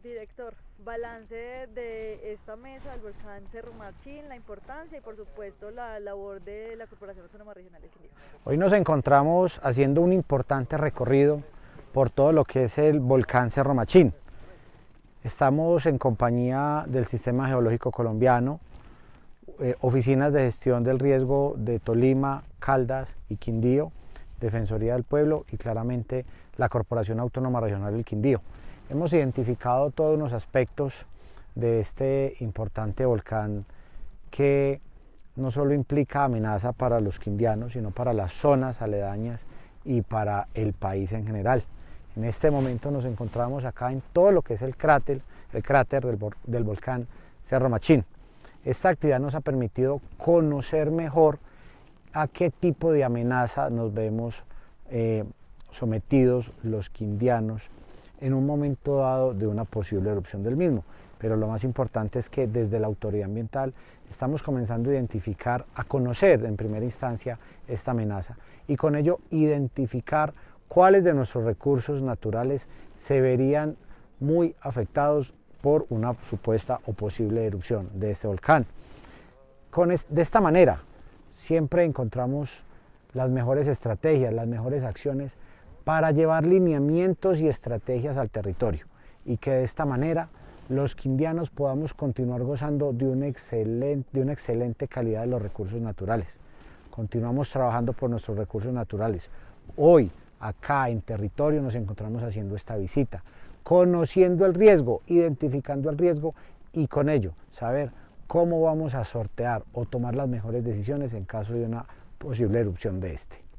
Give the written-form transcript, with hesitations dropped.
Director, balance de esta mesa del volcán Cerro Machín, la importancia y por supuesto la labor de la Corporación Autónoma Regional del Quindío. Hoy nos encontramos haciendo un importante recorrido por todo lo que es el volcán Cerro Machín. Estamos en compañía del Sistema Geológico Colombiano, oficinas de gestión del riesgo de Tolima, Caldas y Quindío, Defensoría del Pueblo y claramente la Corporación Autónoma Regional del Quindío. Hemos identificado todos los aspectos de este importante volcán que no solo implica amenaza para los quindianos, sino para las zonas aledañas y para el país en general. En este momento nos encontramos acá en todo lo que es el cráter del volcán Cerro Machín. Esta actividad nos ha permitido conocer mejor a qué tipo de amenaza nos vemos sometidos los quindianos en un momento dado de una posible erupción del mismo. Pero lo más importante es que desde la autoridad ambiental estamos comenzando a identificar, a conocer en primera instancia esta amenaza y con ello identificar cuáles de nuestros recursos naturales se verían muy afectados por una supuesta o posible erupción de este volcán. De esta manera siempre encontramos las mejores estrategias, las mejores acciones para llevar lineamientos y estrategias al territorio y que de esta manera los quindianos podamos continuar gozando de una excelente calidad de los recursos naturales. Continuamos trabajando por nuestros recursos naturales. Hoy, acá en territorio, nos encontramos haciendo esta visita, conociendo el riesgo, identificando el riesgo y con ello saber cómo vamos a sortear o tomar las mejores decisiones en caso de una posible erupción de este.